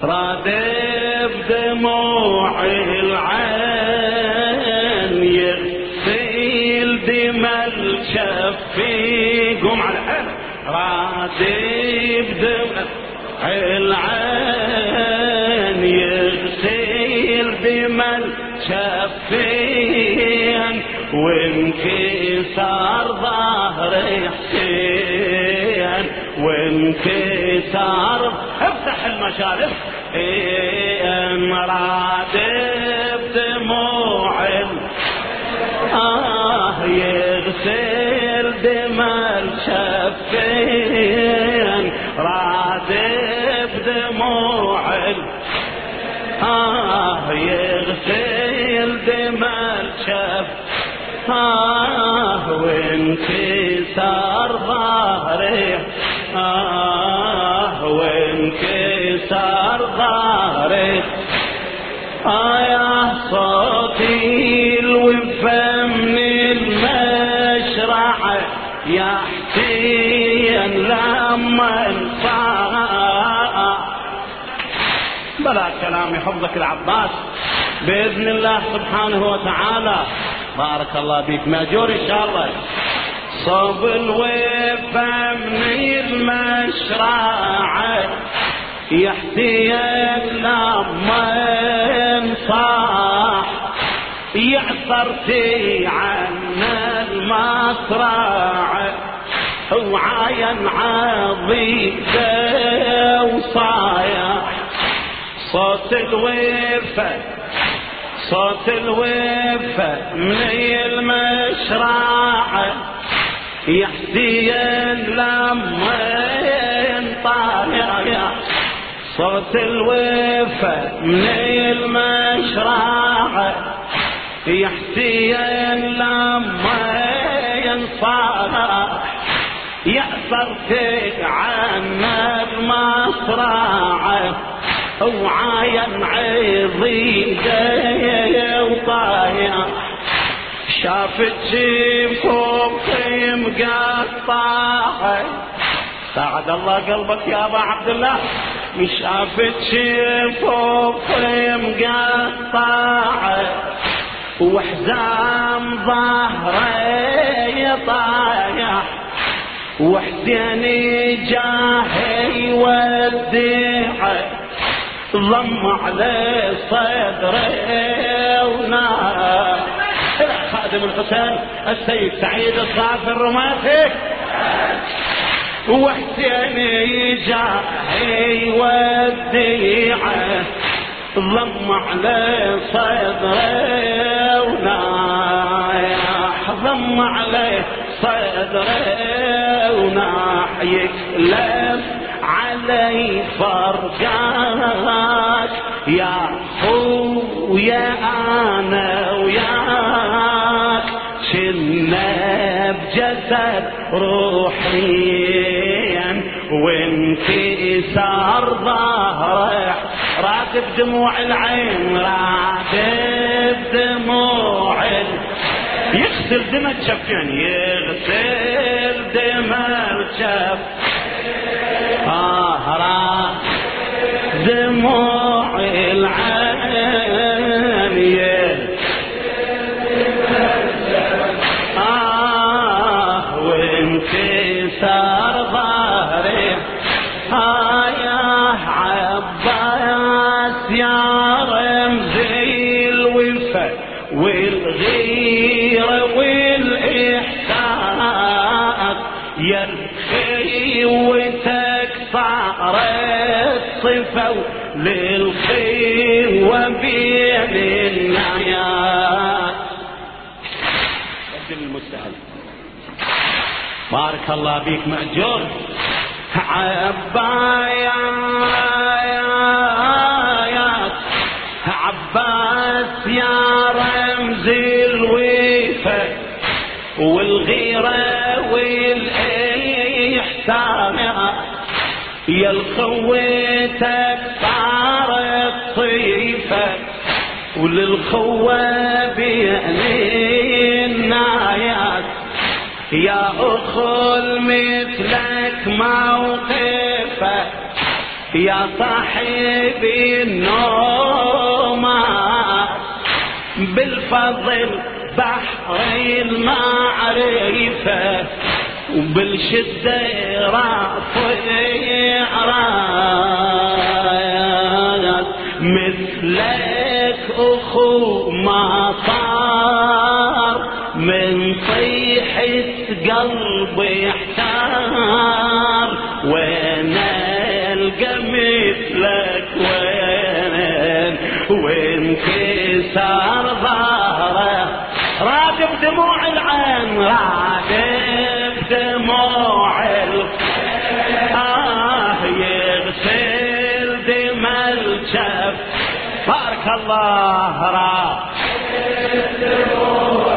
راد بدموع العين يغسل دمى الشفي. قوم على الحين. راد بدموع العين يغسل دمى الشفين وانكسر ظهر حسين وانكسر. افتح المشارف. مراد بدموع يغسل دمى الشفين. راد بدموع يغسل دمى الشفين وانكسر ظهره وانكسر ظهره. يا صوتي الوفا من المشرع يا حسين لما انصاع. بلا كلام يحفظك العباس بإذن الله سبحانه وتعالى. بارك الله بك ماجور إن شاء الله. صوب الوفا من المشرع يحتيك لما انصاح يعصرتي عنا المصرع وعاين عضيته وصايح. صوت الوفا من المشرع يحتين لما ينطايح. صوت الوفا من المشرع يحتين لما ينصاح يعصرتك عنا المصرع وعاين عضيده وطايح. شافت جيبكم مقطعه. ساعد الله قلبك يا ابا عبد الله. شافت جيبكم مقطعه وحزام ظهره طايح وحسيني جاهي يوديعه ضم على صدره ونار. خادم الحسين السيد سعيد الصافي الرماتي وحسيني جاهي يوديعه ضم على صدره وناح ضم على صدره وناح يكلم علي فرقاك يا خويا انا وياك شلنا بجسد روحين وانكسر ظهره. راتب دموع العين راتب دموع يغسل دم الشفين يغسل دم الشف. دموع العين وانكسر ظهري. يا عباس يا رمزي الوفا والغيرة والإحساس يا الخيوتك صارت صفة للخيوة بين الناس. المستهل بارك الله بيك مأجور. عباس يا رمز الوفا والغيرة والإحسان يا الخوتك صارت صيفة وللخوة بين الناس يا أخل مثلك موقفك يا صاحبي النومات بالفضل بحر المعرفة وبالشدة رافع رايات مثلك أخو ما صار من طيحة قلبي احتار وين القى مثلك وين كسر ظهره رادب دموع العين رادب دموع يغسل دم الجف بارك الله رادب دموع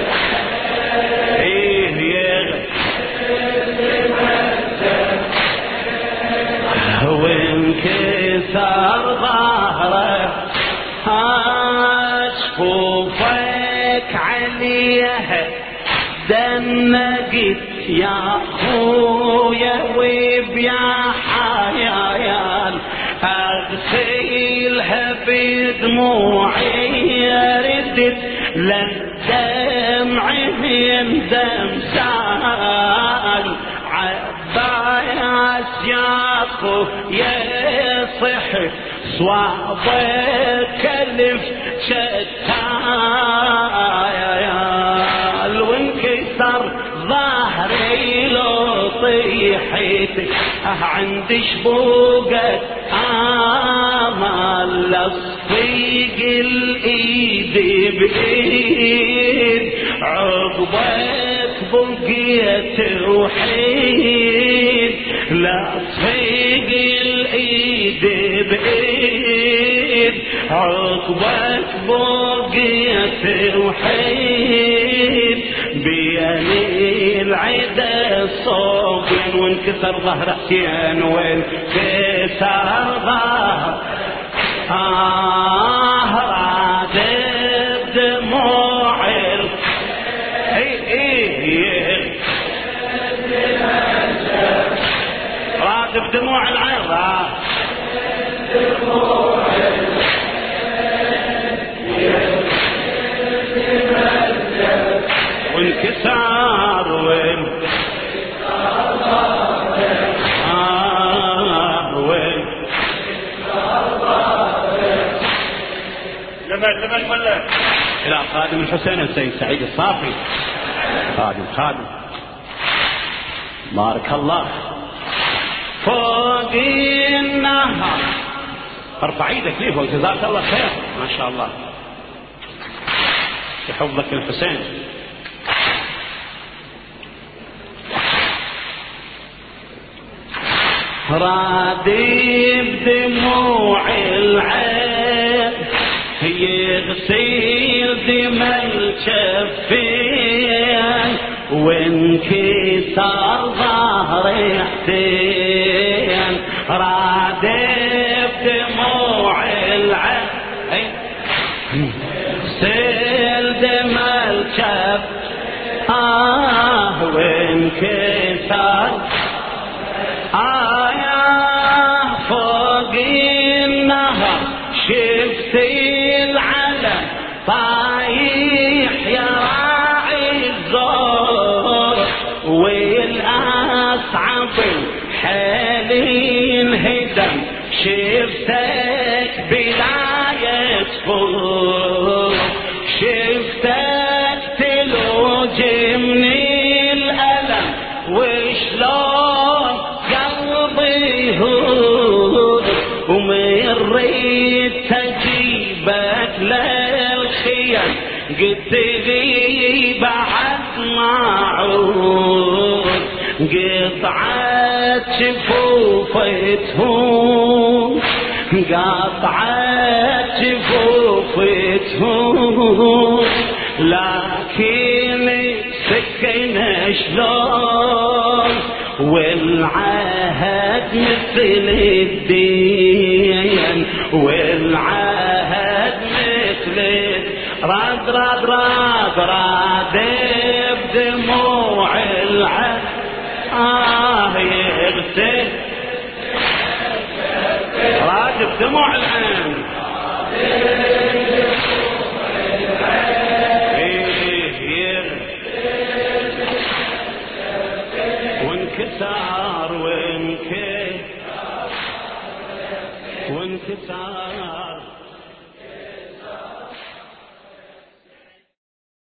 وانكسر ظهره جفوفك عليها دنقت يا خويا وبيا حيان اغسلها بدموعي ردت للدمع من دم سال عباس ياخو يصح صوابك الف شتايا وانكسر ظهري لو طيحتك عند شبوقك امال لصيق الايد بايد عقبك بقيت وحيد لا تصيق الايد بايد عقبك بقيت وحيد بيمين العدا صوب وانكسر ظهر حسين وانكسر ظهر رادب دموع رادب دموع العين وانكسار وين لمن ولا إلى خادم الحسين السيد سعيد الصافي خادم بارك الله فوق النهر ارفع ايدك ليه فوق جزاك الله خير ما شاء الله يحفظك الحسين رادي بدموع العين يغسل دم الجفين وانكسر ظهر حسين رادي بدموع العين يغسل دم الجف وانكسر فوق النهر شفت العلم طايح يا راعي الزور والأصعب حالين هدم شفتك بلاية فوق شفتك تلوج من الألم وشلون قلبي هو ومريت تجيبك للخيام قلت لي بعد ما عود قطعت شفوفتهم قطعت شفوفتهم لكن سكينة شلون والعهد مثل الدين والعهد مثل رادب دموع العهد يغسل راد بدموع العين. وانكسار وانكسار